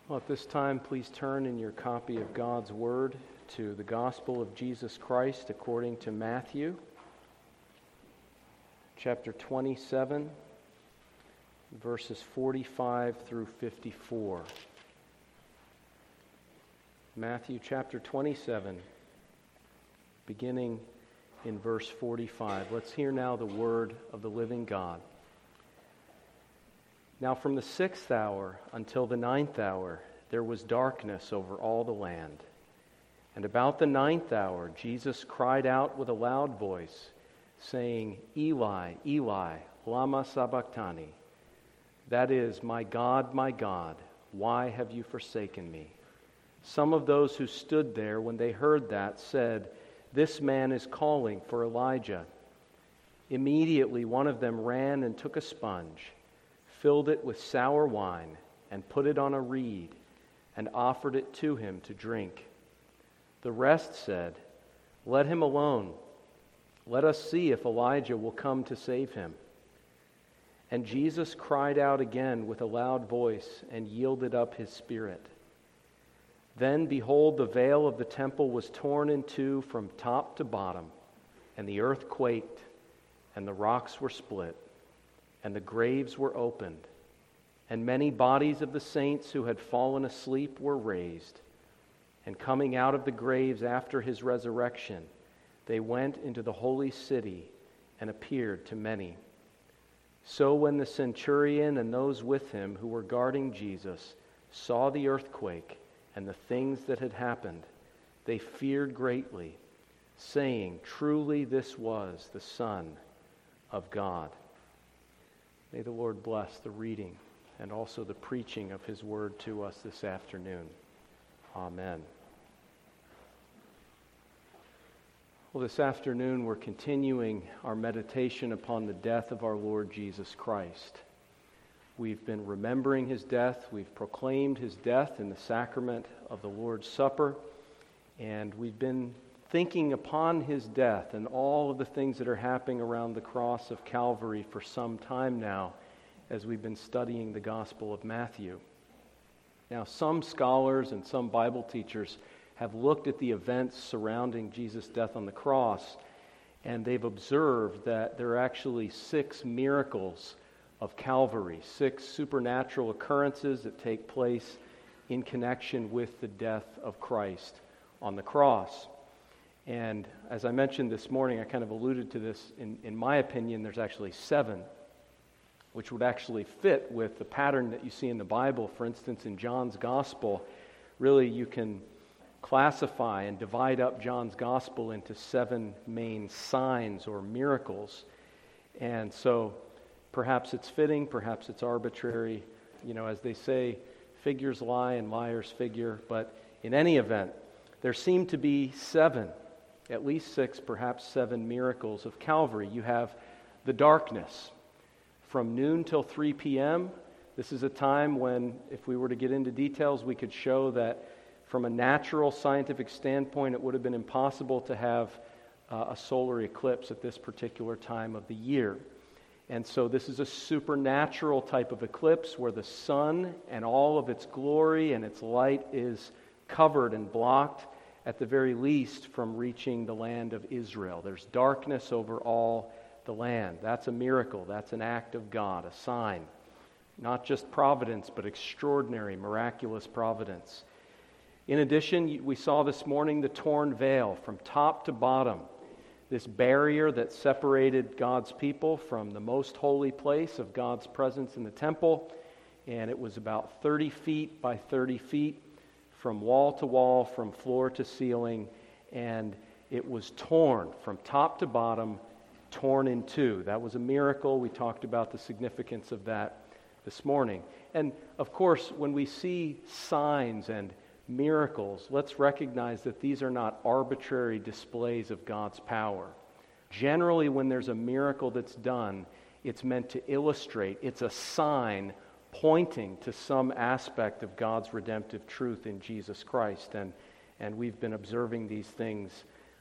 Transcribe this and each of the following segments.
Well, at this time, please turn in your copy of God's Word to the Gospel of Jesus Christ according to Matthew, chapter 27, verses 45 through 54. Matthew chapter 27, beginning in verse 45. Let's hear now the word of the living God. Now from the 6th hour until the 9th hour, there was darkness over all the land. And about the 9th hour, Jesus cried out with a loud voice, saying, Eli, Eli, lama sabachthani? That is, my God, why have you forsaken me? Some of those who stood there when they heard that said, This man is calling for Elijah. Immediately one of them ran and took a sponge, filled it with sour wine, and put it on a reed, and offered it to him to drink. The rest said, Let him alone. Let us see if Elijah will come to save him. And Jesus cried out again with a loud voice and yielded up his spirit. Then, behold, the veil of the temple was torn in two from top to bottom, and the earth quaked, and the rocks were split, and the graves were opened, and many bodies of the saints who had fallen asleep were raised. And coming out of the graves after his resurrection, they went into the holy city and appeared to many. So when the centurion and those with him who were guarding Jesus saw the earthquake and the things that had happened, they feared greatly, saying, Truly this was the Son of God. May the Lord bless the reading and also the preaching of His Word to us this afternoon. Amen. Well, this afternoon we're continuing our meditation upon the death of our Lord Jesus Christ. We've been remembering His death. We've proclaimed His death in the sacrament of the Lord's Supper. And we've been thinking upon His death and all of the things that are happening around the cross of Calvary for some time now as we've been studying the Gospel of Matthew. Now, some scholars and some Bible teachers have looked at the events surrounding Jesus' death on the cross, and they've observed that there are actually 6 miracles of Calvary, 6 supernatural occurrences that take place in connection with the death of Christ on the cross. And as I mentioned this morning, I kind of alluded to this, in my opinion, there's actually 7, which would actually fit with the pattern that you see in the Bible. For instance, in John's Gospel, really you can classify and divide up John's Gospel into 7 main signs or miracles. And so perhaps it's fitting, perhaps it's arbitrary. You know, as they say, figures lie and liars figure. But in any event, there seem to be 7, at least 6, perhaps 7 miracles of Calvary. You have the darkness. From noon till 3 p.m., this is a time when, if we were to get into details, we could show that from a natural scientific standpoint, it would have been impossible to have a solar eclipse at this particular time of the year. And so this is a supernatural type of eclipse where the sun and all of its glory and its light is covered and blocked, at the very least, from reaching the land of Israel. There's darkness over all the land. That's a miracle. That's an act of God, a sign. Not just providence, but extraordinary, miraculous providence. In addition, we saw this morning the torn veil from top to bottom. This barrier that separated God's people from the most holy place of God's presence in the temple. And it was about 30 feet by 30 feet from wall to wall, from floor to ceiling. And it was torn from top to bottom, torn in two. That was a miracle. We talked about the significance of that this morning. And of course, when we see signs and miracles, let's recognize that these are not arbitrary displays of God's power. Generally, when there's a miracle that's done, it's meant to illustrate, it's a sign pointing to some aspect of God's redemptive truth in Jesus Christ. And we've been observing these things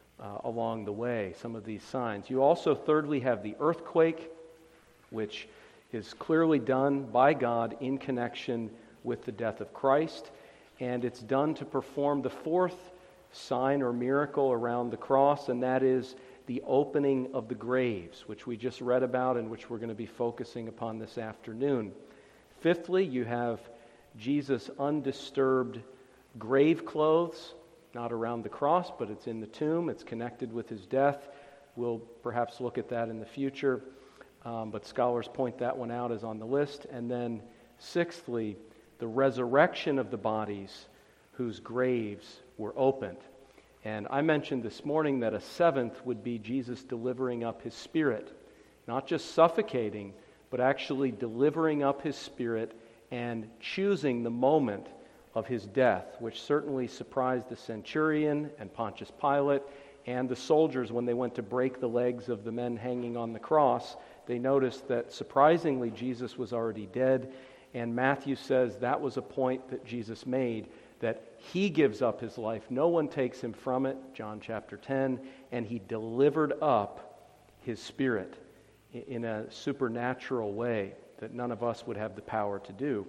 along the way, some of these signs. You also, thirdly, have the earthquake, which is clearly done by God in connection with the death of Christ, and it's done to perform the fourth sign or miracle around the cross, and that is the opening of the graves, which we just read about and which we're going to be focusing upon this afternoon. Fifthly, you have Jesus' undisturbed grave clothes, not around the cross, but it's in the tomb. It's connected with his death. We'll perhaps look at that in the future, but scholars point that one out as on the list. And then sixthly, the resurrection of the bodies whose graves were opened. And I mentioned this morning that a seventh would be Jesus delivering up his Spirit, not just suffocating, but actually delivering up his Spirit and choosing the moment of his death, which certainly surprised the centurion and Pontius Pilate and the soldiers when they went to break the legs of the men hanging on the cross. They noticed that surprisingly Jesus was already dead, and Matthew says that was a point that Jesus made, that he gives up his life. No one takes him from it, John chapter 10, and he delivered up his Spirit in a supernatural way that none of us would have the power to do.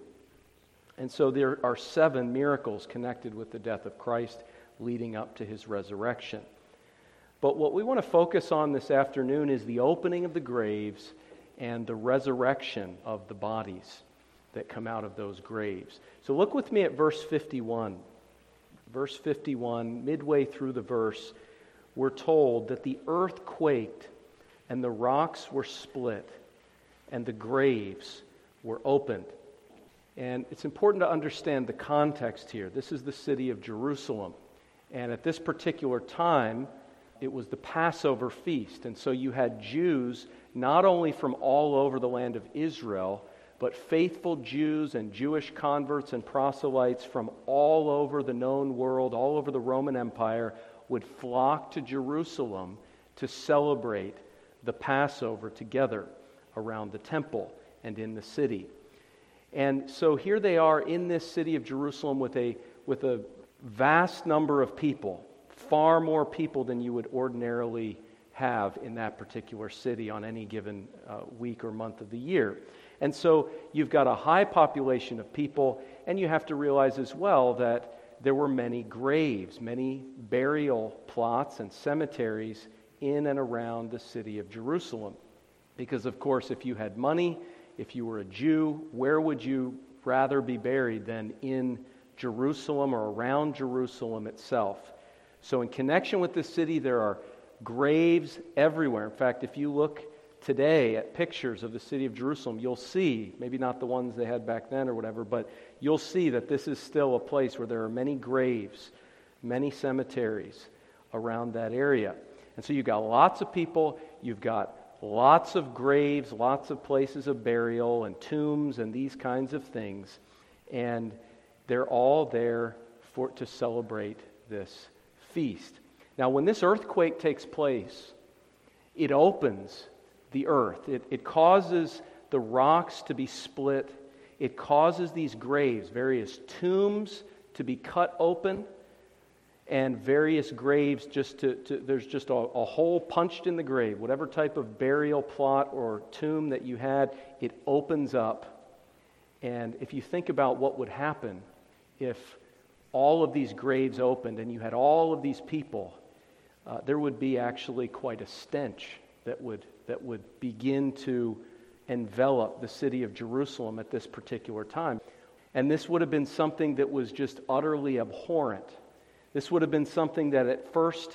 And so there are 7 miracles connected with the death of Christ leading up to his resurrection. But what we want to focus on this afternoon is the opening of the graves and the resurrection of the bodies that come out of those graves. So look with me at verse 51. Verse 51, midway through the verse, we're told that the earth quaked and the rocks were split and the graves were opened. And it's important to understand the context here. This is the city of Jerusalem. And at this particular time, it was the Passover feast. And so you had Jews not only from all over the land of Israel, but faithful Jews and Jewish converts and proselytes from all over the known world, all over the Roman Empire, would flock to Jerusalem to celebrate the Passover together around the temple and in the city. And so here they are in this city of Jerusalem with a vast number of people, far more people than you would ordinarily have in that particular city on any given week or month of the year. And so you've got a high population of people, and you have to realize as well that there were many graves, many burial plots and cemeteries in and around the city of Jerusalem. Because, of course, if you had money, if you were a Jew, where would you rather be buried than in Jerusalem or around Jerusalem itself? So in connection with this city, there are graves everywhere. In fact, if you look today at pictures of the city of Jerusalem, you'll see, maybe not the ones they had back then or whatever, but you'll see that this is still a place where there are many graves, many cemeteries around that area. And so you've got lots of people, you've got lots of graves, lots of places of burial and tombs and these kinds of things, and they're all there to celebrate this feast. Now, when this earthquake takes place, it opens the earth. It causes the rocks to be split. It causes these graves, various tombs, to be cut open, and various graves there's just a hole punched in the grave. Whatever type of burial plot or tomb that you had, it opens up. And if you think about what would happen if all of these graves opened and you had all of these people, there would be actually quite a stench that would begin to envelop the city of Jerusalem at this particular time. And this would have been something that was just utterly abhorrent. This would have been something that at first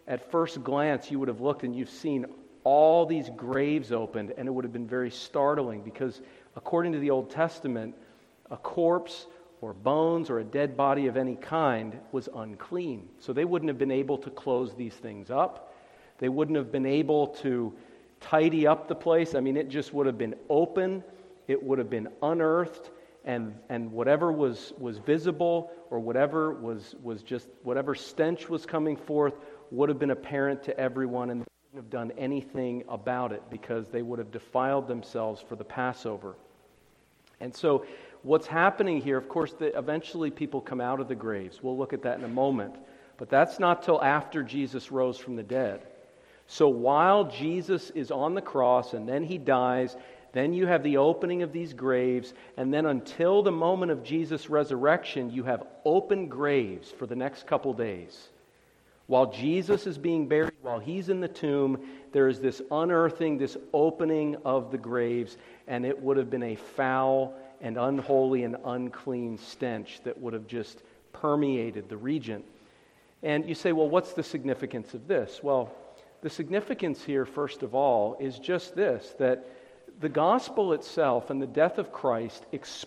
glance you would have looked and you've seen all these graves opened, and it would have been very startling because according to the Old Testament, a corpse or bones or a dead body of any kind was unclean. So they wouldn't have been able to close these things up. They wouldn't have been able to tidy up the place. I mean, it just would have been open. It would have been unearthed, and whatever was visible or whatever was just whatever stench was coming forth would have been apparent to everyone, and they wouldn't have done anything about it because they would have defiled themselves for the Passover. And so what's happening here, of course, eventually people come out of the graves. We'll look at that in a moment. But that's not till after Jesus rose from the dead. So while Jesus is on the cross and then he dies, Then you have the opening of these graves, and then until the moment of Jesus' resurrection, you have open graves for the next couple days. While Jesus is being buried, while he's in the tomb, there is this unearthing, this opening of the graves, and it would have been a foul and unholy and unclean stench that would have just permeated the region. And you say, well, what's the significance of this? Well, the significance here, first of all, is just this, that the gospel itself and the death of Christ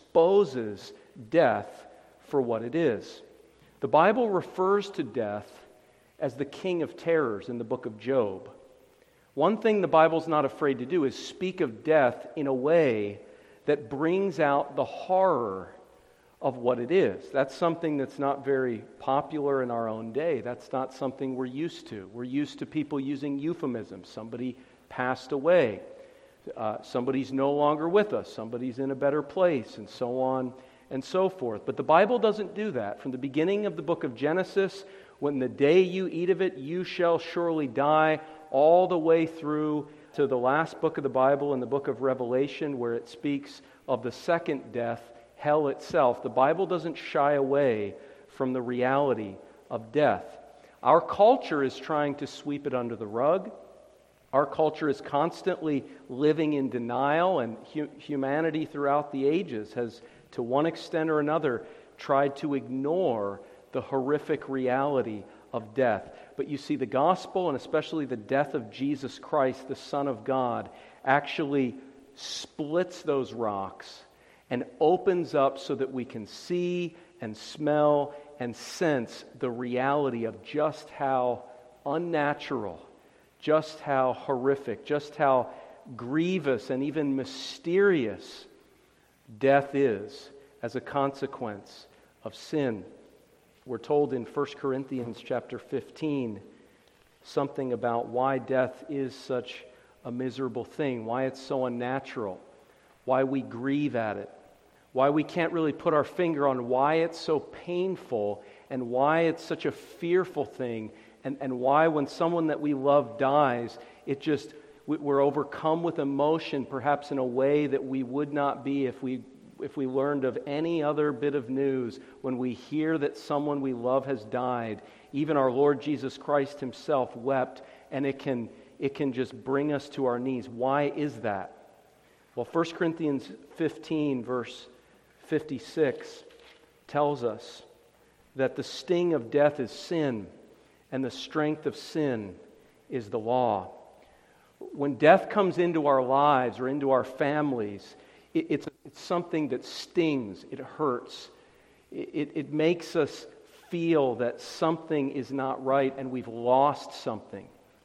exposes death for what it is. The Bible refers to death as the king of terrors in the book of Job. One thing the Bible's not afraid to do is speak of death in a way that brings out the horror of what it is. That's something that's not very popular in our own day. That's not something we're used to. We're used to people using euphemisms. Somebody passed away. Somebody's no longer with us. Somebody's in a better place, and so on and so forth. But the Bible doesn't do that. From the beginning of the book of Genesis, when the day you eat of it, you shall surely die, all the way through to the last book of the Bible in the book of Revelation, where it speaks of the second death, hell itself. The Bible doesn't shy away from the reality of death. Our culture is trying to sweep it under the rug. Our culture is constantly living in denial, and humanity throughout the ages has, to one extent or another, tried to ignore the horrific reality of death. But you see, the gospel, and especially the death of Jesus Christ, the Son of God, actually splits those rocks and opens up so that we can see and smell and sense the reality of just how unnatural, just how horrific, just how grievous and even mysterious death is as a consequence of sin. We're told in 1 Corinthians chapter 15 something about why death is such a miserable thing, why it's so unnatural, why we grieve at it, why we can't really put our finger on why it's so painful and why it's such a fearful thing, and why when someone that we love dies, we're overcome with emotion, perhaps in a way that we would not be if we learned of any other bit of news. When we hear that someone we love has died, even our Lord Jesus Christ himself wept, and it can just bring us to our knees. Why is that? Well, 1 Corinthians 15, verse 56, tells us that the sting of death is sin, and the strength of sin is the law. When death comes into our lives or into our families, it's something that stings, it hurts. It makes us feel that something is not right and we've lost something.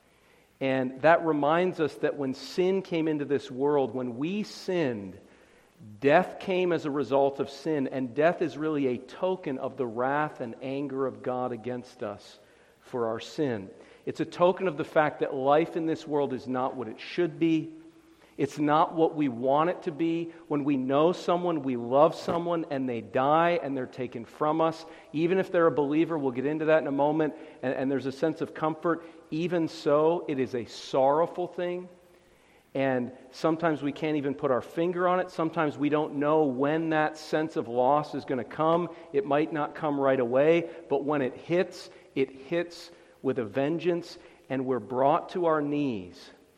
And that reminds us that when sin came into this world, when we sinned, death came as a result of sin, and death is really a token of the wrath and anger of God against us for our sin. It's a token of the fact that life in this world is not what it should be. It's not what we want it to be. When we know someone, we love someone, and they die and they're taken from us, even if they're a believer, we'll get into that in a moment, and there's a sense of comfort. Even so, it is a sorrowful thing, and sometimes we can't even put our finger on it. Sometimes we don't know when that sense of loss is going to come. It might not come right away, but when it hits with a vengeance, and we're brought to our knees,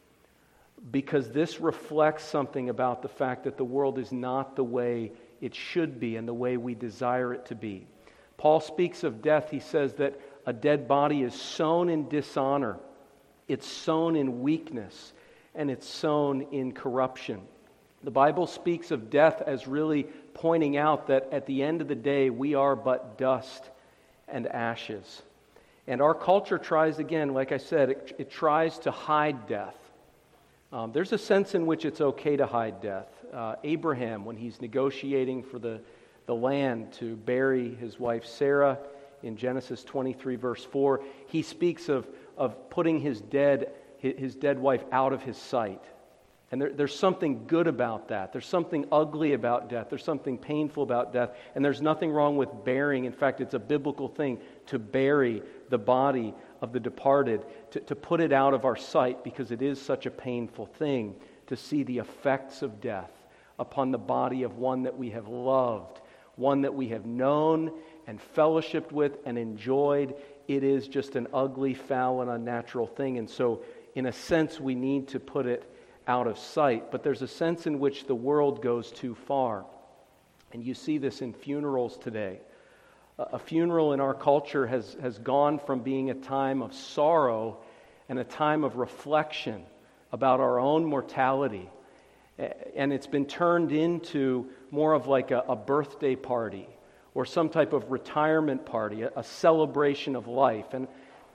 because this reflects something about the fact that the world is not the way it should be and the way we desire it to be. Paul speaks of death. He says that a dead body is sown in dishonor, it's sown in weakness, and it's sown in corruption. The Bible speaks of death as really pointing out that at the end of the day, we are but dust and ashes. And our culture tries, again, like I said, it tries to hide death. There's a sense in which it's okay to hide death. Abraham, when he's negotiating for the land to bury his wife Sarah, in Genesis 23, verse 4, he speaks of putting his dead wife out of his sight. And there's something good about that. There's something ugly about death. There's something painful about death. And there's nothing wrong with burying. In fact, it's a biblical thing to bury the body of the departed, to put it out of our sight, because it is such a painful thing to see the effects of death upon the body of one that we have loved, one that we have known and fellowshiped with and enjoyed. It is just an ugly, foul, and unnatural thing. And so, in a sense, we need to put it out of sight. But there's a sense in which the world goes too far. And you see this in funerals today. A funeral in our culture has gone from being a time of sorrow and a time of reflection about our own mortality. And it's been turned into more of like a birthday party or some type of retirement party, a celebration of life. And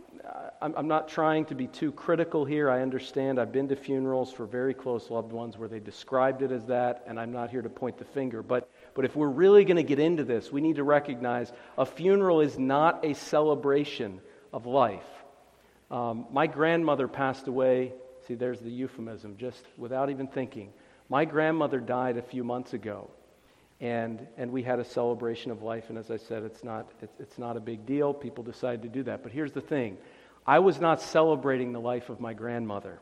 I'm not trying to be too critical here. I understand. I've been to funerals for very close loved ones where they described it as that, and I'm not here to point the finger. But if we're really going to get into this, we need to recognize a funeral is not a celebration of life. My grandmother passed away. See, there's the euphemism, just without even thinking. My grandmother died a few months ago, and we had a celebration of life. And as I said, it's not a big deal. People decide to do that. But here's the thing: I was not celebrating the life of my grandmother.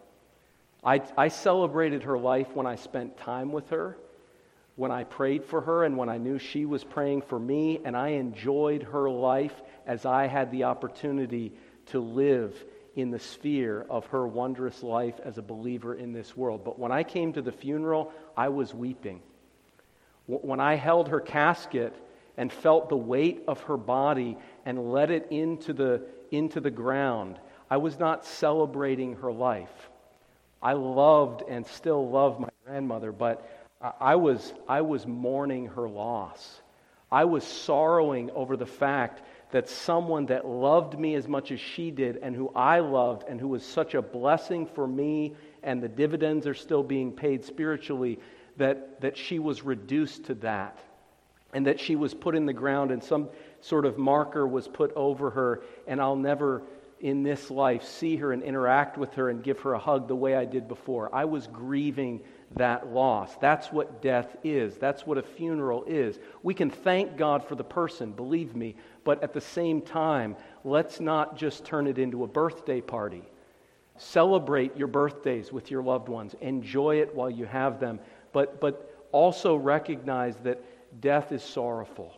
I celebrated her life when I spent time with her, when I prayed for her, and when I knew she was praying for me, and I enjoyed her life as I had the opportunity to live in the sphere of her wondrous life as a believer in this world. But when I came to the funeral, I was weeping. When I held her casket and felt the weight of her body and let it into the ground, I was not celebrating her life. I loved and still love my grandmother, but I was mourning her loss. I was sorrowing over the fact that someone that loved me as much as she did and who I loved and who was such a blessing for me, and the dividends are still being paid spiritually, that she was reduced to that, and that she was put in the ground and some sort of marker was put over her, and I'll never in this life see her and interact with her and give her a hug the way I did before. I was grieving that loss. That's what death is. That's what a funeral is. We can thank God for the person, believe me, but at the same time, let's not just turn it into a birthday party. Celebrate your birthdays with your loved ones. Enjoy it while you have them, but also recognize that death is sorrowful.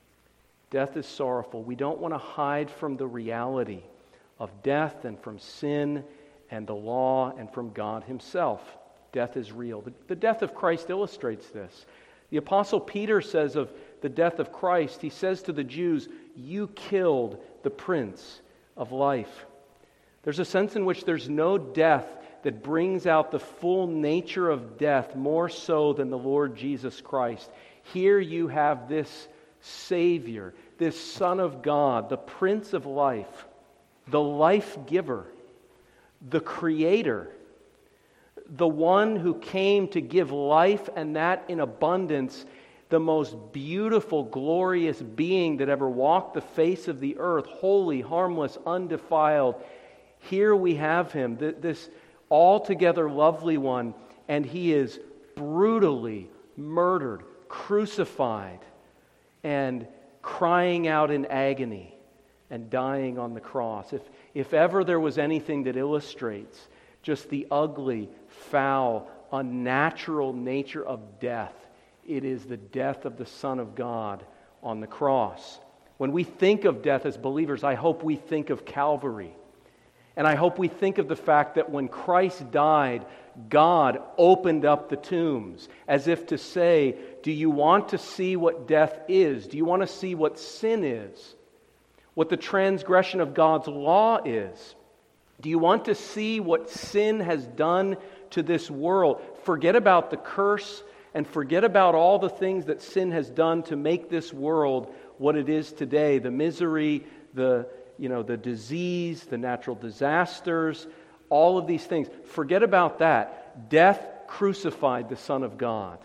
Death is sorrowful. We don't want to hide from the reality of death and from sin and the law and from God Himself. Death is real. The death of Christ illustrates this. The Apostle Peter says of the death of Christ, he says to the Jews, "You killed the Prince of Life." There's a sense in which there's no death that brings out the full nature of death more so than the Lord Jesus Christ. Here you have this Savior, this Son of God, the Prince of Life, the life giver, the Creator, the one who came to give life and that in abundance, the most beautiful, glorious being that ever walked the face of the earth, holy, harmless, undefiled. Here we have Him, this altogether lovely one, and He is brutally murdered, crucified, and crying out in agony and dying on the cross. If ever there was anything that illustrates just the ugly, foul, unnatural nature of death, it is the death of the Son of God on the cross. When we think of death as believers, I hope we think of Calvary. And I hope we think of the fact that when Christ died, God opened up the tombs as if to say, do you want to see what death is? Do you want to see what sin is? What the transgression of God's law is? Do you want to see what sin has done to this world? Forget about the curse and forget about all the things that sin has done to make this world what it is today. The misery, the disease, the natural disasters, all of these things. Forget about that. Death crucified the Son of God.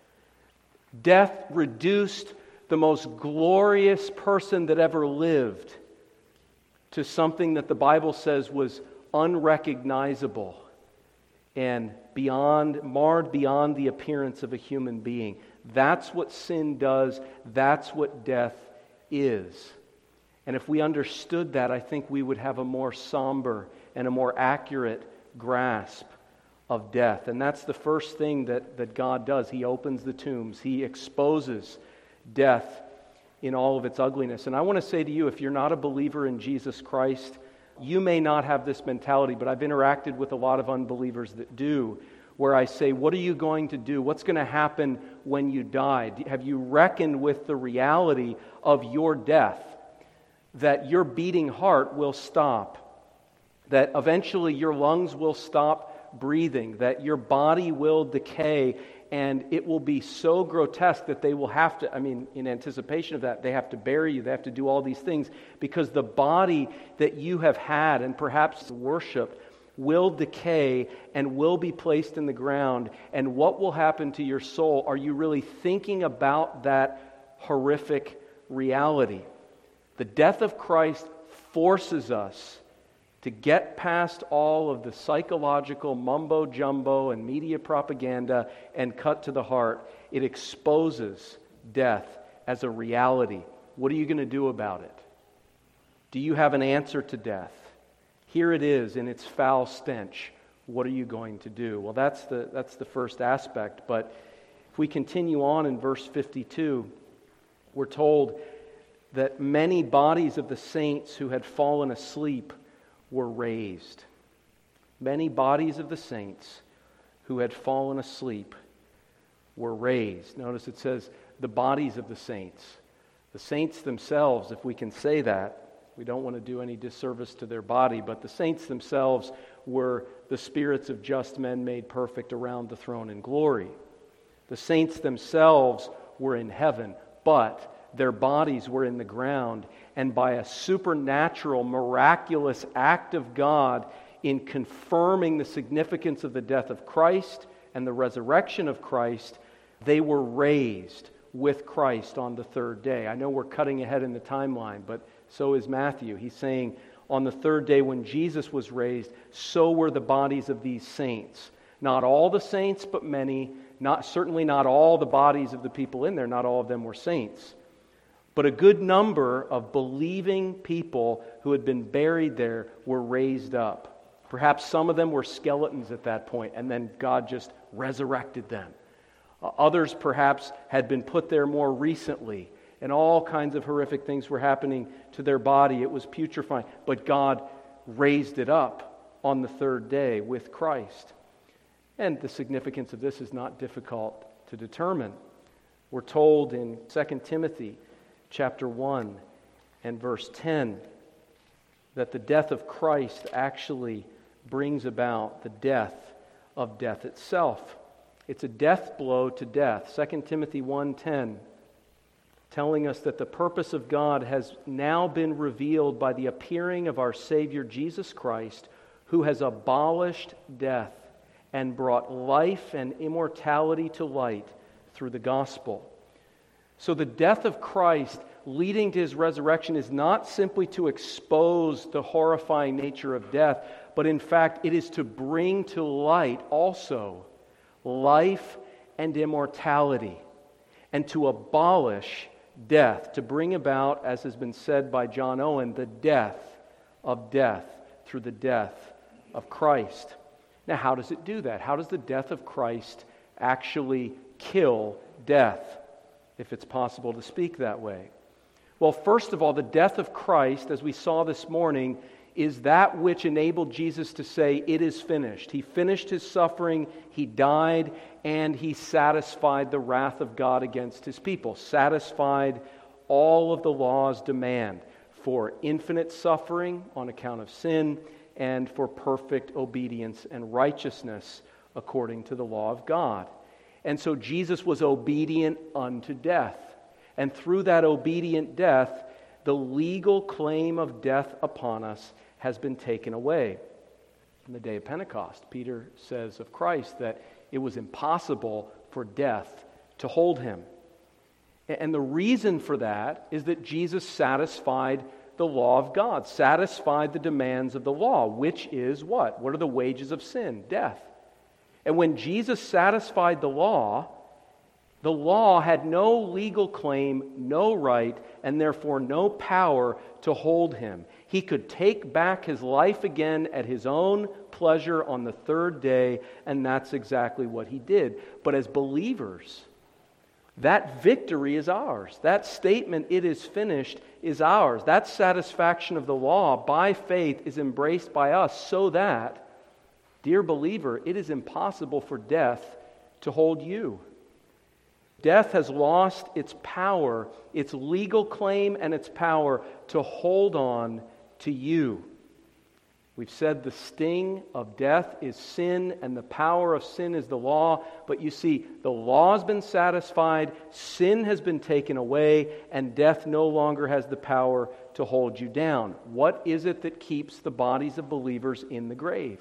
Death reduced the most glorious person that ever lived to something that the Bible says was unrecognizable and marred beyond the appearance of a human being. That's what sin does. That's what death is. And if we understood that, I think we would have a more somber and a more accurate grasp of death. And that's the first thing that God does. He opens the tombs. He exposes death in all of its ugliness. And I want to say to you, if you're not a believer in Jesus Christ, you may not have this mentality, but I've interacted with a lot of unbelievers that do, where I say, what are you going to do? What's going to happen when you die? Have you reckoned with the reality of your death? That your beating heart will stop, that eventually your lungs will stop breathing, that your body will decay, and it will be so grotesque that they will have to, in anticipation of that, they have to bury you, they have to do all these things, because the body that you have had and perhaps worship will decay and will be placed in the ground. And what will happen to your soul? Are you really thinking about that horrific reality? The death of Christ forces us to get past all of the psychological mumbo-jumbo and media propaganda and cut to the heart. It exposes death as a reality. What are you going to do about it? Do you have an answer to death? Here it is in its foul stench. What are you going to do? Well, that's the first aspect. But if we continue on in verse 52, we're told that many bodies of the saints who had fallen asleep were raised. Many bodies of the saints who had fallen asleep were raised. Notice it says the bodies of the saints. The saints themselves, if we can say that, we don't want to do any disservice to their body, but the saints themselves were the spirits of just men made perfect around the throne in glory. The saints themselves were in heaven, but their bodies were in the ground, and by a supernatural, miraculous act of God in confirming the significance of the death of Christ and the resurrection of Christ, they were raised with Christ on the third day. I know we're cutting ahead in the timeline, but so is Matthew. He's saying on the third day when Jesus was raised, so were the bodies of these saints. Not all the saints, but many. Certainly not all the bodies of the people in there. Not all of them were saints. But a good number of believing people who had been buried there were raised up. Perhaps some of them were skeletons at that point, and then God just resurrected them. Others perhaps had been put there more recently, and all kinds of horrific things were happening to their body. It was putrefying, but God raised it up on the third day with Christ. And the significance of this is not difficult to determine. We're told in 2 Timothy chapter 1 and verse 10 that the death of Christ actually brings about the death of death itself. It's a death blow to death. 2 Timothy 1:10 telling us that the purpose of God has now been revealed by the appearing of our Savior Jesus Christ, who has abolished death and brought life and immortality to light through the gospel. So the death of Christ leading to his resurrection is not simply to expose the horrifying nature of death, but in fact it is to bring to light also life and immortality, and to abolish death, to bring about, as has been said by John Owen, the death of death through the death of Christ. Now, how does it do that? How does the death of Christ actually kill death, if it's possible to speak that way? Well, first of all, the death of Christ, as we saw this morning, is that which enabled Jesus to say, "It is finished." He finished his suffering, he died, and he satisfied the wrath of God against his people, satisfied all of the law's demand for infinite suffering on account of sin and for perfect obedience and righteousness according to the law of God. And so Jesus was obedient unto death. And through that obedient death, the legal claim of death upon us has been taken away. On the day of Pentecost, Peter says of Christ that it was impossible for death to hold him. And the reason for that is that Jesus satisfied the law of God, satisfied the demands of the law, which is what? What are the wages of sin? Death. And when Jesus satisfied the law, The law had no legal claim, no right, and therefore no power to hold him. He could take back his life again at his own pleasure on the third day, and that's exactly what he did. But as believers, that victory is ours. That statement, "it is finished," is ours. That satisfaction of the law by faith is embraced by us so that, dear believer, it is impossible for death to hold you. Death has lost its power, its legal claim and its power to hold on to you. We've said the sting of death is sin and the power of sin is the law. But you see, the law has been satisfied, sin has been taken away, and death no longer has the power to hold you down. What is it that keeps the bodies of believers in the grave?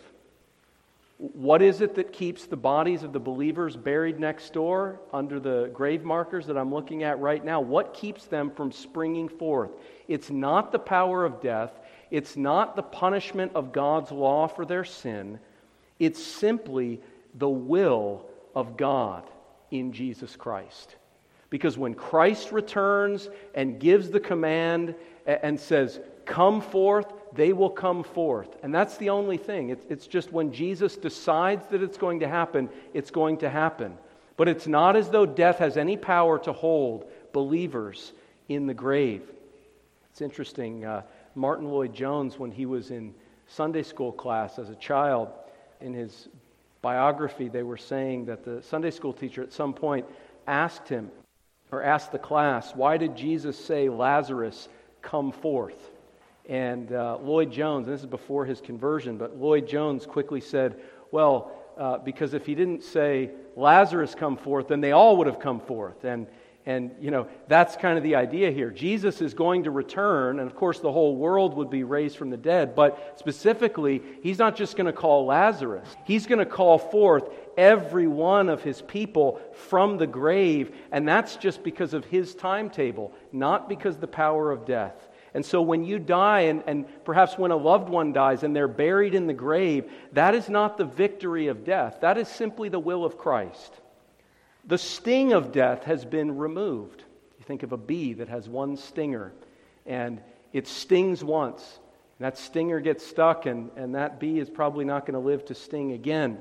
What is it that keeps the bodies of the believers buried next door under the grave markers that I'm looking at right now? What keeps them from springing forth? It's not the power of death. It's not the punishment of God's law for their sin. It's simply the will of God in Jesus Christ. Because when Christ returns and gives the command and says, "Come forth," they will come forth. And that's the only thing. It's just when Jesus decides that it's going to happen, it's going to happen. But it's not as though death has any power to hold believers in the grave. It's interesting. Martin Lloyd-Jones, when he was in Sunday school class as a child, in his biography, they were saying that the Sunday school teacher at some point asked him, or asked the class, "Why did Jesus say, 'Lazarus, come forth'?" And Lloyd-Jones, and this is before his conversion, but Lloyd-Jones quickly said, "Well, because if he didn't say, 'Lazarus, come forth,' then they all would have come forth." And you know, that's kind of the idea here. Jesus is going to return, and of course the whole world would be raised from the dead, but specifically, He's not just going to call Lazarus. He's going to call forth every one of His people from the grave, and that's just because of His timetable, not because of the power of death. And so when you die, and perhaps when a loved one dies and they're buried in the grave, that is not the victory of death. That is simply the will of Christ. The sting of death has been removed. You think of a bee that has one stinger, and it stings once. That stinger gets stuck, and that bee is probably not going to live to sting again.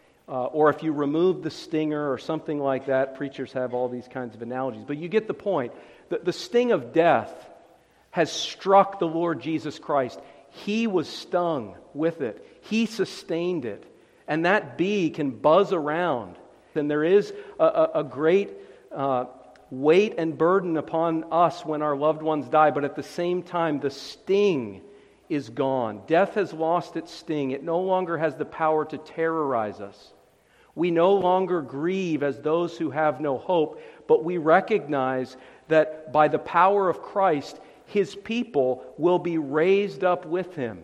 Or if you remove the stinger or something like that, preachers have all these kinds of analogies. But you get the point. The sting of death has struck the Lord Jesus Christ. He was stung with it. He sustained it. And that bee can buzz around. And there is a great weight and burden upon us when our loved ones die, but at the same time, the sting is gone. Death has lost its sting. It no longer has the power to terrorize us. We no longer grieve as those who have no hope, but we recognize that by the power of Christ, His people will be raised up with Him.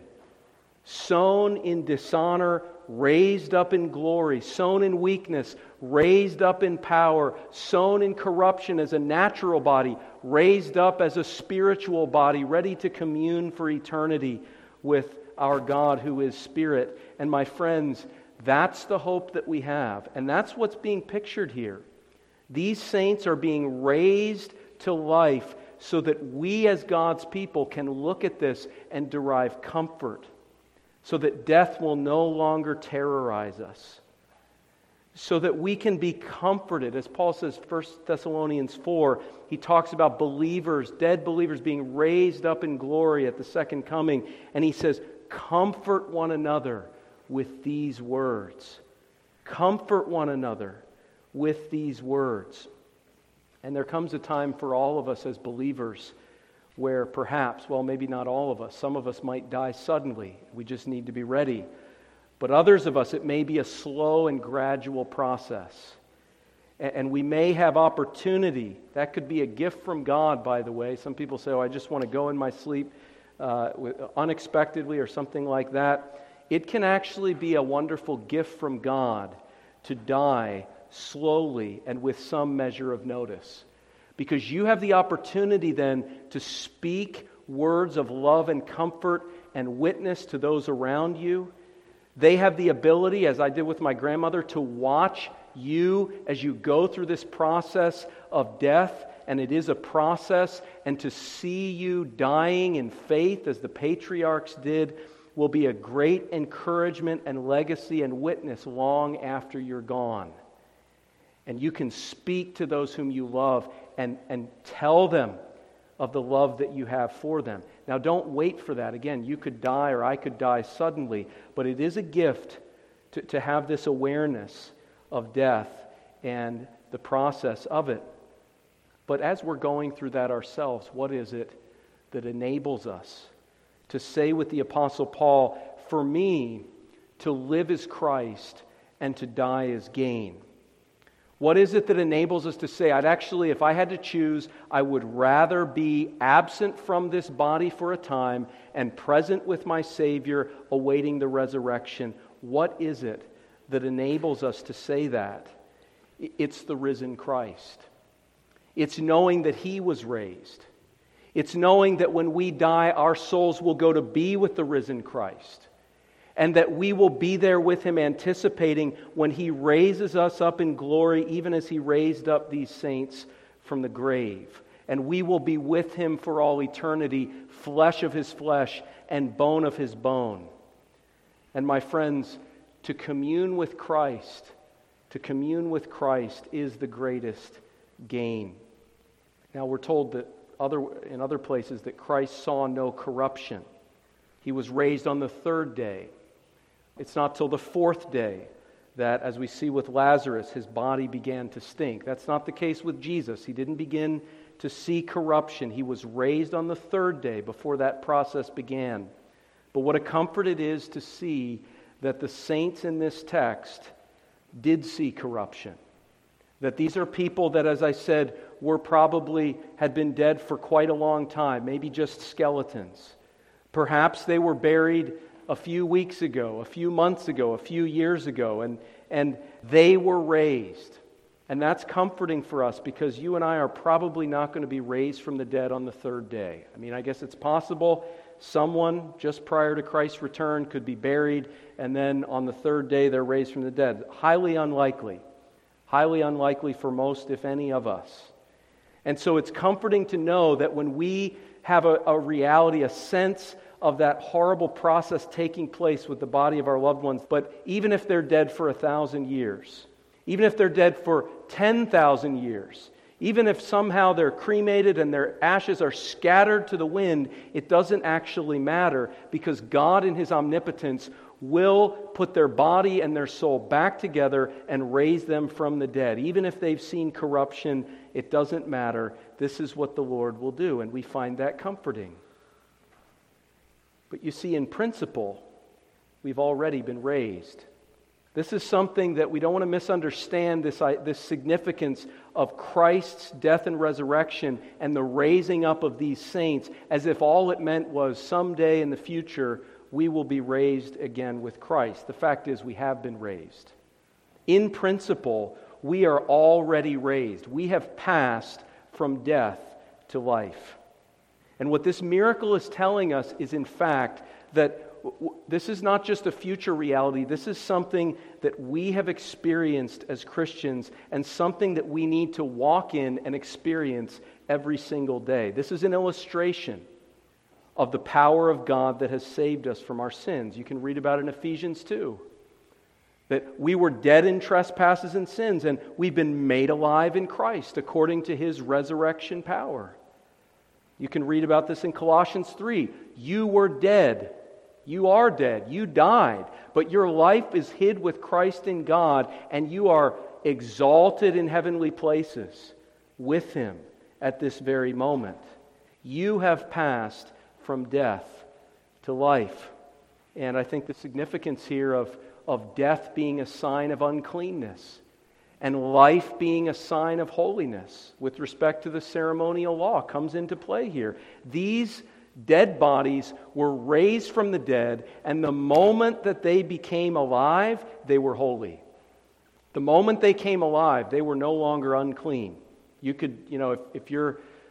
Sown in dishonor, raised up in glory. Sown in weakness, raised up in power. Sown in corruption as a natural body, raised up as a spiritual body, ready to commune for eternity with our God who is Spirit. And my friends, that's the hope that we have. And that's what's being pictured here. These saints are being raised to life so that we as God's people can look at this and derive comfort. So that death will no longer terrorize us. So that we can be comforted. As Paul says, 1 Thessalonians 4, he talks about believers, dead believers being raised up in glory at the second coming. And he says, comfort one another with these words. Comfort one another with these words. And there comes a time for all of us as believers where perhaps, well, maybe not all of us, some of us might die suddenly. We just need to be ready. But others of us, it may be a slow and gradual process. And we may have opportunity. That could be a gift from God, by the way. Some people say, I just want to go in my sleep unexpectedly or something like that. It can actually be a wonderful gift from God to die slowly and with some measure of notice. Because you have the opportunity then to speak words of love and comfort and witness to those around you. They have the ability, as I did with my grandmother, to watch You, as you go through this process of death, and it is a process, and to see you dying in faith as the patriarchs did will be a great encouragement and legacy and witness long after you're gone. And you can speak to those whom you love and tell them of the love that you have for them. Now, don't wait for that. Again, you could die or I could die suddenly, but it is a gift to have this awareness of death and the process of it. But as we're going through that ourselves, what is it that enables us to say with the Apostle Paul, for me, to live is Christ and to die is gain? What is it that enables us to say, if I had to choose, I would rather be absent from this body for a time and present with my Savior, awaiting the resurrection? What is it that enables us to say that? It's the risen Christ. It's knowing that He was raised. It's knowing that when we die, our souls will go to be with the risen Christ. And that we will be there with Him, anticipating when He raises us up in glory, even as He raised up these saints from the grave. And we will be with Him for all eternity, flesh of His flesh and bone of His bone. And my friends, to commune with Christ is the greatest gain. Now we're told that in other places that Christ saw no corruption. He was raised on the third day. It's not till the fourth day that, as we see with Lazarus, his body began to stink. That's not the case with Jesus. He didn't begin to see corruption. He was raised on the third day before that process began. But what a comfort it is to see that the saints in this text did see corruption. That these are people that, as I said, had been dead for quite a long time, maybe just skeletons. Perhaps they were buried a few weeks ago, a few months ago, a few years ago, and they were raised. And that's comforting for us because you and I are probably not going to be raised from the dead on the third day. I mean, I guess it's possible someone just prior to Christ's return could be buried and then on the third day they're raised from the dead. Highly unlikely. Highly unlikely for most, if any, of us. And so it's comforting to know that when we have a reality, a sense of that horrible process taking place with the body of our loved ones, but even if they're dead for 1,000 years, even if they're dead for 10,000 years, even if somehow they're cremated and their ashes are scattered to the wind, it doesn't actually matter because God in His omnipotence will put their body and their soul back together and raise them from the dead. Even if they've seen corruption, it doesn't matter. This is what the Lord will do, and we find that comforting. But you see, in principle, we've already been raised. This is something that we don't want to misunderstand, this significance of Christ's death and resurrection and the raising up of these saints, as if all it meant was someday in the future we will be raised again with Christ. The fact is, we have been raised. In principle, we are already raised. We have passed from death to life. And what this miracle is telling us is, in fact, that this is not just a future reality. This is something that we have experienced as Christians and something that we need to walk in and experience every single day. This is an illustration of the power of God that has saved us from our sins. You can read about it in Ephesians 2. That we were dead in trespasses and sins, and we've been made alive in Christ according to His resurrection power. You can read about this in Colossians 3. You were dead. You are dead. You died. But your life is hid with Christ in God, and you are exalted in heavenly places with Him at this very moment. You have passed from death to life. And I think the significance here of death being a sign of uncleanness and life being a sign of holiness with respect to the ceremonial law comes into play here. These dead bodies were raised from the dead, and the moment that they became alive, they were holy. The moment they came alive, they were no longer unclean. You could, if you're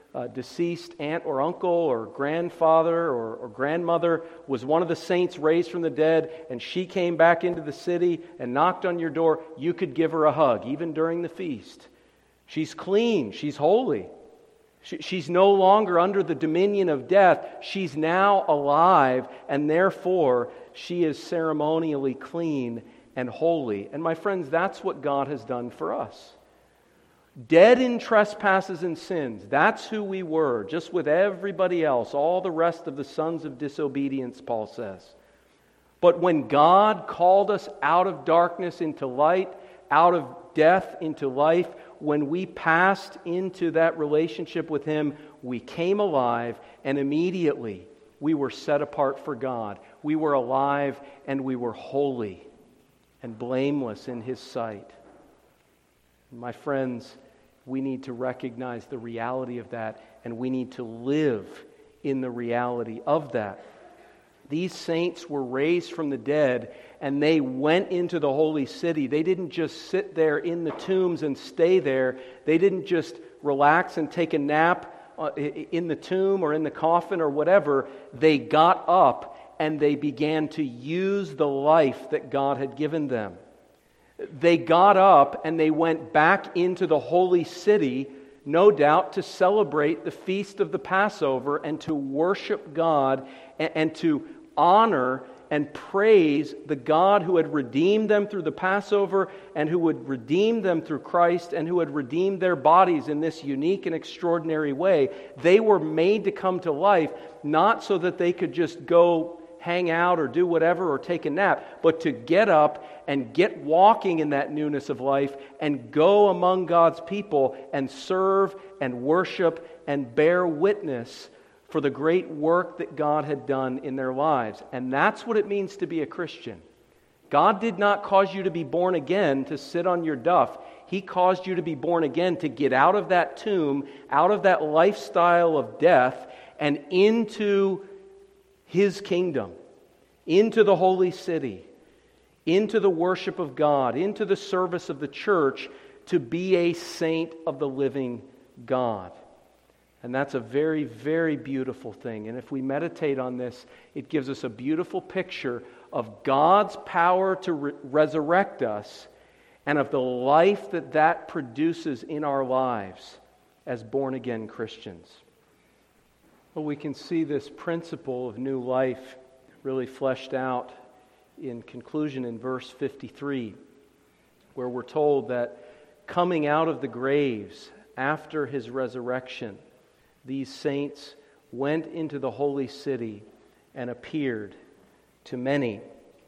deceased aunt or uncle or grandfather or grandmother was one of the saints raised from the dead, and she came back into the city and knocked on your door, you could give her a hug, even during the feast. She's clean. She's holy. She's no longer under the dominion of death. She's now alive, and therefore she is ceremonially clean and holy. And my friends, that's what God has done for us. Dead in trespasses and sins. That's who we were, just with everybody else, all the rest of the sons of disobedience, Paul says. But when God called us out of darkness into light, out of death into life, when we passed into that relationship with Him, we came alive, and immediately we were set apart for God. We were alive, and we were holy and blameless in His sight. My friends, we need to recognize the reality of that, and we need to live in the reality of that. These saints were raised from the dead, and they went into the holy city. They didn't just sit there in the tombs and stay there. They didn't just relax and take a nap in the tomb or in the coffin or whatever. They got up and they began to use the life that God had given them. They got up and they went back into the holy city, no doubt to celebrate the feast of the Passover and to worship God and to honor and praise the God who had redeemed them through the Passover and who would redeem them through Christ and who had redeemed their bodies in this unique and extraordinary way. They were made to come to life, not so that they could just go hang out or do whatever or take a nap, but to get up and get walking in that newness of life and go among God's people and serve and worship and bear witness for the great work that God had done in their lives. And that's what it means to be a Christian. God did not cause you to be born again to sit on your duff. He caused you to be born again to get out of that tomb, out of that lifestyle of death, and into His kingdom, into the holy city, into the worship of God, into the service of the church, to be a saint of the living God. And that's a very, very beautiful thing. And if we meditate on this, it gives us a beautiful picture of God's power to resurrect us and of the life that produces in our lives as born-again Christians. Well, we can see this principle of new life really fleshed out in conclusion in verse 53, where we're told that coming out of the graves after His resurrection, these saints went into the holy city and appeared to many.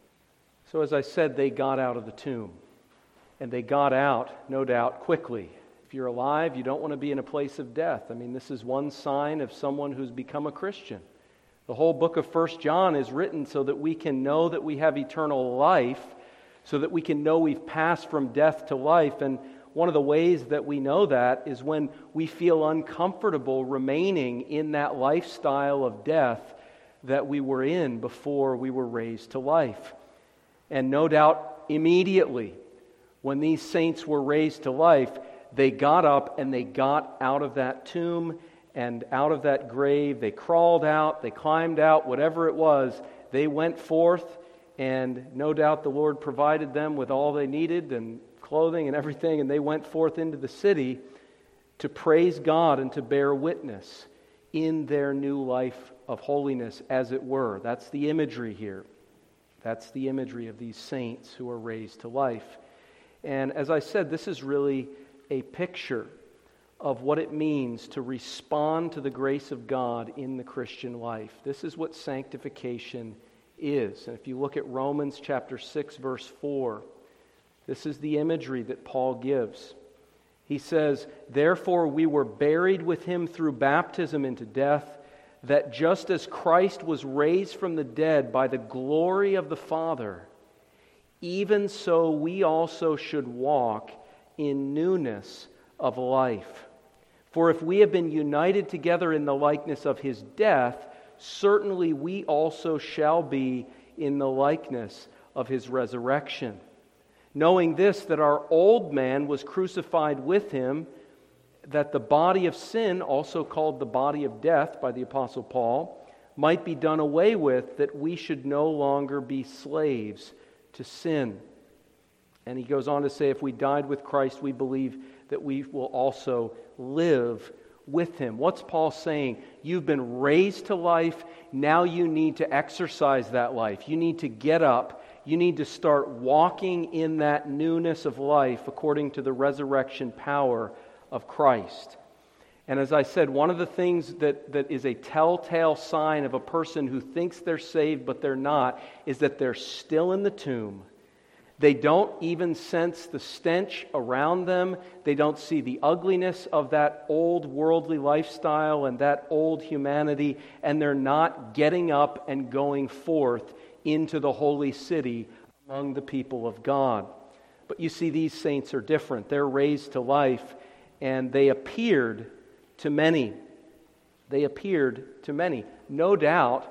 So as I said, they got out of the tomb. And they got out, no doubt, quickly. If you're alive, you don't want to be in a place of death. I mean, this is one sign of someone who's become a Christian. The whole book of 1 John is written so that we can know that we have eternal life, so that we can know we've passed from death to life. And one of the ways that we know that is when we feel uncomfortable remaining in that lifestyle of death that we were in before we were raised to life. And no doubt, immediately, when these saints were raised to life, they got up and they got out of that tomb and out of that grave. They crawled out, they climbed out, whatever it was. They went forth, and no doubt the Lord provided them with all they needed and clothing and everything, and they went forth into the city to praise God and to bear witness in their new life of holiness, as it were. That's the imagery here. That's the imagery of these saints who are raised to life. And as I said, this is really a picture of what it means to respond to the grace of God in the Christian life. This is what sanctification is. And if you look at Romans chapter 6, verse 4, this is the imagery that Paul gives. He says, "Therefore we were buried with Him through baptism into death, that just as Christ was raised from the dead by the glory of the Father, even so we also should walk in newness of life. For if we have been united together in the likeness of His death, certainly we also shall be in the likeness of His resurrection. Knowing this, that our old man was crucified with Him, that the body of sin, also called the body of death by the Apostle Paul, might be done away with, that we should no longer be slaves to sin. And he goes on to say, if we died with Christ, we believe that we will also live with Him. What's Paul saying? You've been raised to life, now you need to exercise that life. You need to get up. You need to start walking in that newness of life according to the resurrection power of Christ. And as I said, one of the things that is a telltale sign of a person who thinks they're saved but they're not is that they're still in the tomb. They don't even sense the stench around them. They don't see the ugliness of that old worldly lifestyle and that old humanity, and they're not getting up and going forth into the holy city among the people of God. But you see, these saints are different. They're raised to life, and they appeared to many. They appeared to many, no doubt,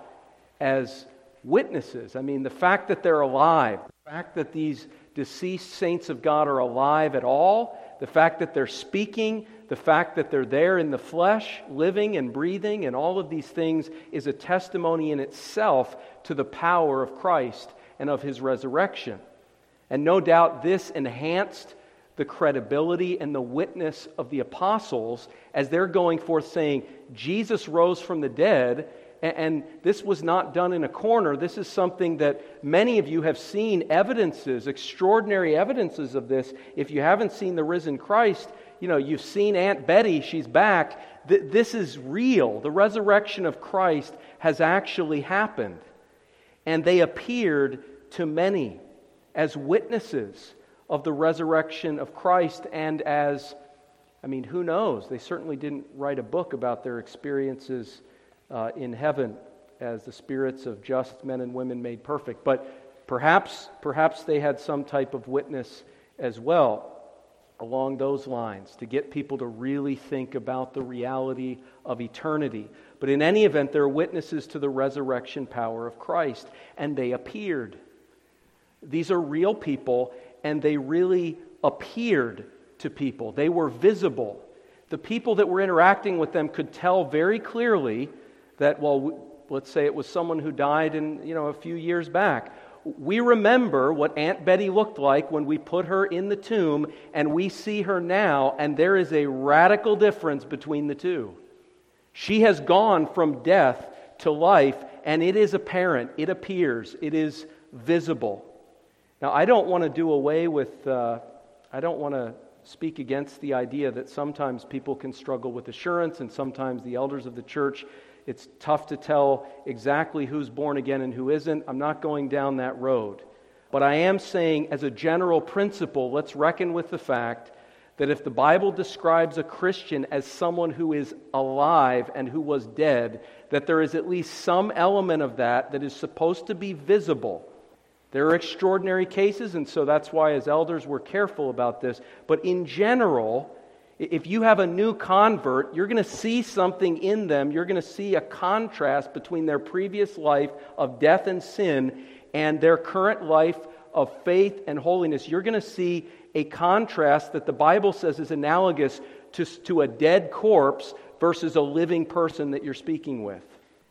as witnesses. I mean, the fact that they're alive, the fact that these deceased saints of God are alive at all, the fact that they're speaking, the fact that they're there in the flesh, living and breathing, and all of these things is a testimony in itself to the power of Christ and of His resurrection. And no doubt this enhanced the credibility and the witness of the apostles as they're going forth saying, Jesus rose from the dead. And this was not done in a corner. This is something that many of you have seen evidences, extraordinary evidences of this. If you haven't seen the risen Christ, you've seen Aunt Betty, she's back. This is real. The resurrection of Christ has actually happened. And they appeared to many as witnesses of the resurrection of Christ, and as, who knows? They certainly didn't write a book about their experiences in heaven as the spirits of just men and women made perfect. But perhaps they had some type of witness as well along those lines to get people to really think about the reality of eternity. But in any event, they're witnesses to the resurrection power of Christ, and they appeared. These are real people, and they really appeared to people. They were visible. The people that were interacting with them could tell very clearly that, let's say it was someone who died a few years back. We remember what Aunt Betty looked like when we put her in the tomb, and we see her now, and there is a radical difference between the two. She has gone from death to life, and it is apparent, it appears, it is visible. Now, I don't want to do away with, I don't want to speak against the idea that sometimes people can struggle with assurance, and sometimes the elders of the church, it's tough to tell exactly who's born again and who isn't. I'm not going down that road. But I am saying, as a general principle, let's reckon with the fact that if the Bible describes a Christian as someone who is alive and who was dead, that there is at least some element of that is supposed to be visible. There are extraordinary cases, and so that's why as elders we're careful about this. But in general, if you have a new convert, you're going to see something in them. You're going to see a contrast between their previous life of death and sin and their current life of faith and holiness. You're going to see a contrast that the Bible says is analogous to a dead corpse versus a living person that you're speaking with.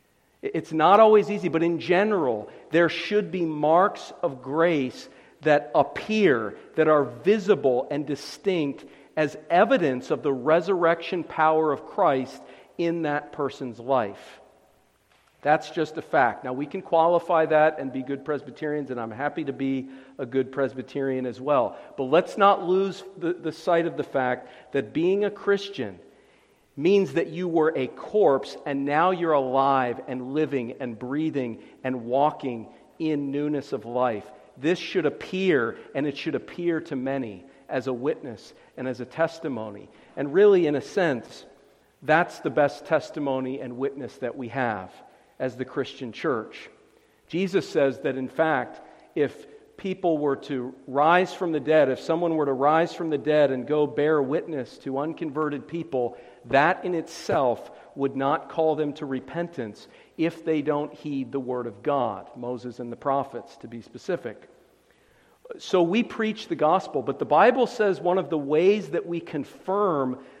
It's not always easy, but in general, there should be marks of grace that appear, that are visible and distinct as evidence of the resurrection power of Christ in that person's life. That's just a fact. Now, we can qualify that and be good Presbyterians, and I'm happy to be a good Presbyterian as well. But let's not lose the sight of the fact that being a Christian means that you were a corpse and now you're alive and living and breathing and walking in newness of life. This should appear, and it should appear to many as a witness and as a testimony. And really, in a sense, that's the best testimony and witness that we have as the Christian church. Jesus says that, in fact, if people were to rise from the dead, if someone were to rise from the dead and go bear witness to unconverted people, that in itself would not call them to repentance if they don't heed the word of God, Moses and the prophets, to be specific. So we preach the gospel, but the Bible says one of the ways that we confirm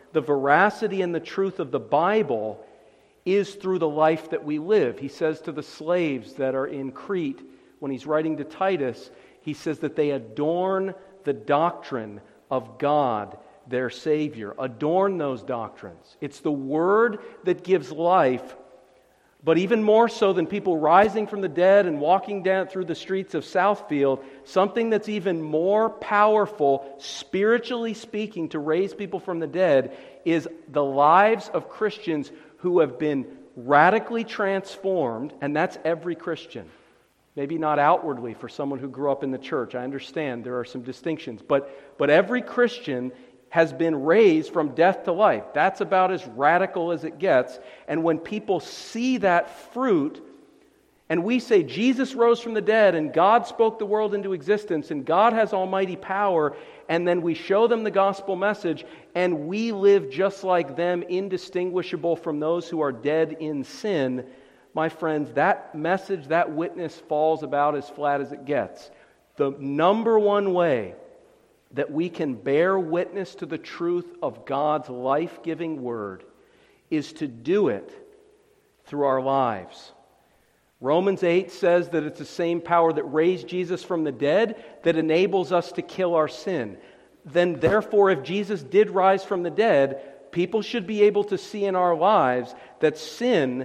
the veracity and the truth of the Bible is through the life that we live. He says to the slaves that are in Crete, when he's writing to Titus, he says that they adorn the doctrine of God, their Savior. Adorn those doctrines. It's the Word that gives life, but even more so than people rising from the dead and walking down through the streets of Southfield, something that's even more powerful, spiritually speaking, to raise people from the dead is the lives of Christians who have been radically transformed, and that's every Christian. Maybe not outwardly for someone who grew up in the church. I understand there are some distinctions, but every Christian has been raised from death to life. That's about as radical as it gets. And when people see that fruit, and we say Jesus rose from the dead and God spoke the world into existence and God has almighty power, and then we show them the gospel message and we live just like them, indistinguishable from those who are dead in sin, my friends, that message, that witness falls about as flat as it gets. The number one way that we can bear witness to the truth of God's life-giving Word is to do it through our lives. Romans 8 says that it's the same power that raised Jesus from the dead that enables us to kill our sin. Then, therefore, if Jesus did rise from the dead, people should be able to see in our lives that sin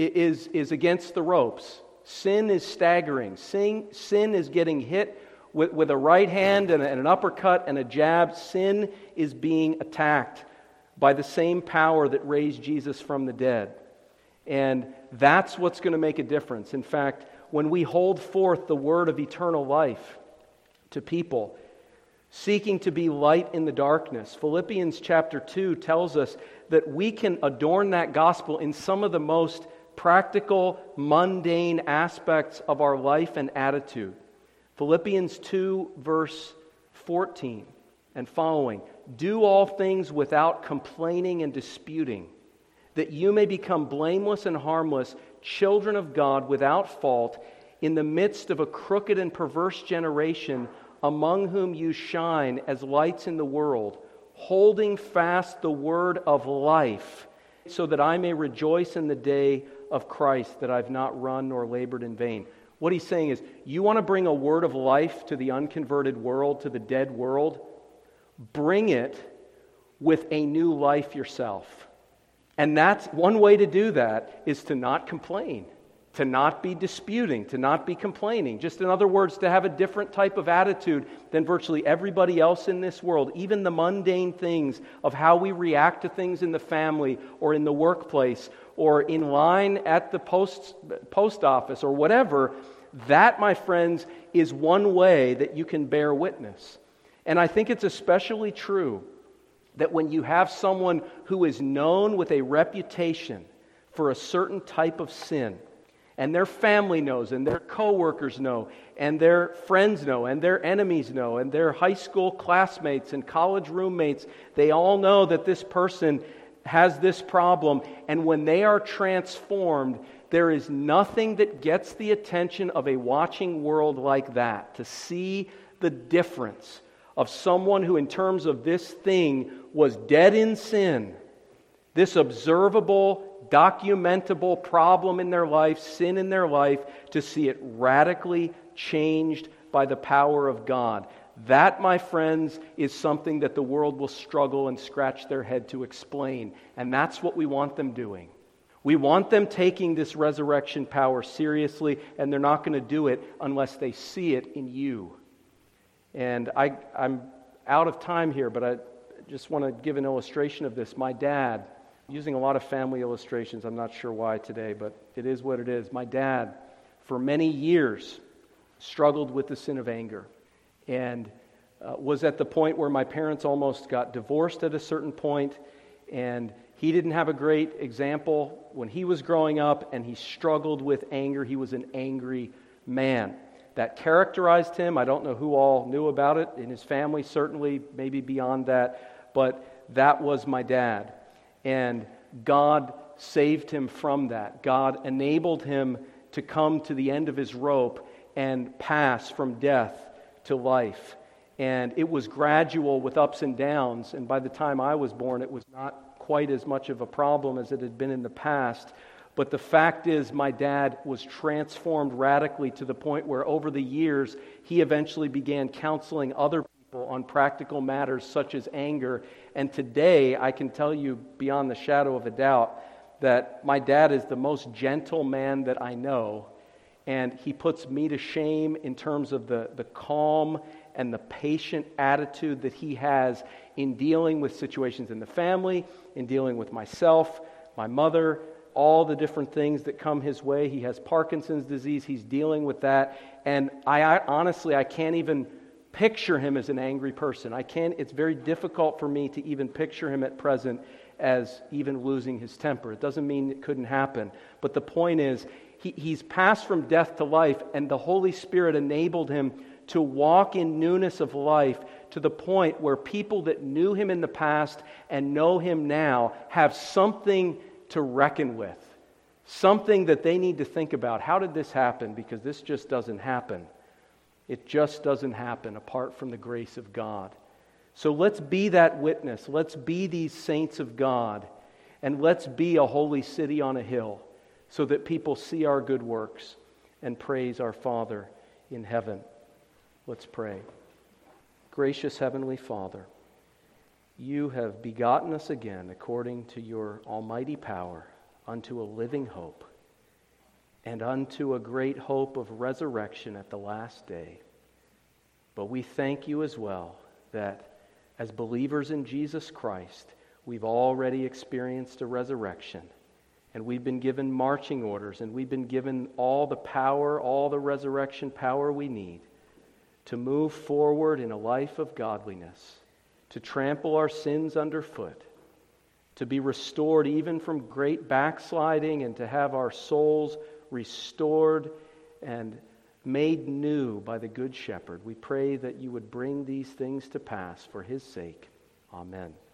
is against the ropes. Sin is staggering. Sin is getting hit with a right hand and an uppercut and a jab. Sin is being attacked by the same power that raised Jesus from the dead. And that's what's going to make a difference. In fact, when we hold forth the word of eternal life to people, seeking to be light in the darkness, Philippians chapter 2 tells us that we can adorn that gospel in some of the most practical, mundane aspects of our life and attitude. Philippians 2, verse 14 and following. Do all things without complaining and disputing, that you may become blameless and harmless, children of God without fault, in the midst of a crooked and perverse generation, among whom you shine as lights in the world, holding fast the word of life, so that I may rejoice in the day of Christ, that I've not run nor labored in vain. What he's saying is, you want to bring a word of life to the unconverted world, to the dead world? Bring it with a new life yourself. And that's one way to do that, is to not complain, to not be disputing, to not be complaining. Just in other words, to have a different type of attitude than virtually everybody else in this world. Even the mundane things of how we react to things in the family or in the workplace or in line at the post office or whatever, that, my friends, is one way that you can bear witness. And I think it's especially true that when you have someone who is known with a reputation for a certain type of sin, and their family knows, and their coworkers know, and their friends know, and their enemies know, and their high school classmates and college roommates, they all know that this person has this problem, and when they are transformed, there is nothing that gets the attention of a watching world like that, to see the difference of someone who, in terms of this thing, was dead in sin, this observable, documentable problem in their life, sin in their life, to see it radically changed by the power of God. That, my friends, is something that the world will struggle and scratch their head to explain. And that's what we want them doing. We want them taking this resurrection power seriously, and they're not going to do it unless they see it in you. And I'm out of time here, but I just want to give an illustration of this. My dad, using a lot of family illustrations, I'm not sure why today, but it is what it is. My dad, for many years, struggled with the sin of anger, and was at the point where my parents almost got divorced at a certain point, and he didn't have a great example when he was growing up, and he struggled with anger. He was an angry man. That characterized him. I don't know who all knew about it in his family, certainly, maybe beyond that, but that was my dad. And God saved him from that. God enabled him to come to the end of his rope and pass from death to life. And it was gradual with ups and downs. And by the time I was born, it was not quite as much of a problem as it had been in the past. But the fact is, my dad was transformed radically to the point where over the years, he eventually began counseling other people on practical matters such as anger. And today, I can tell you beyond the shadow of a doubt that my dad is the most gentle man that I know. And he puts me to shame in terms of the calm and the patient attitude that he has in dealing with situations in the family, in dealing with myself, my mother, all the different things that come his way. He has Parkinson's disease. He's dealing with that. And I honestly can't even picture him as an angry person. It's very difficult for me to even picture him at present as even losing his temper. It doesn't mean it couldn't happen. But the point is, he's passed from death to life, and the Holy Spirit enabled him to walk in newness of life to the point where people that knew him in the past and know him now have something to reckon with, something that they need to think about. How did this happen? Because this just doesn't happen. It just doesn't happen apart from the grace of God. So let's be that witness. Let's be these saints of God, and let's be a holy city on a hill so that people see our good works and praise our Father in heaven. Let's pray. Gracious Heavenly Father, you have begotten us again according to your almighty power unto a living hope and unto a great hope of resurrection at the last day. But we thank you as well that as believers in Jesus Christ, we've already experienced a resurrection, and we've been given marching orders, and we've been given all the power, all the resurrection power we need to move forward in a life of godliness, to trample our sins underfoot, to be restored even from great backsliding, and to have our souls restored and made new by the Good Shepherd. We pray that you would bring these things to pass for his sake. Amen.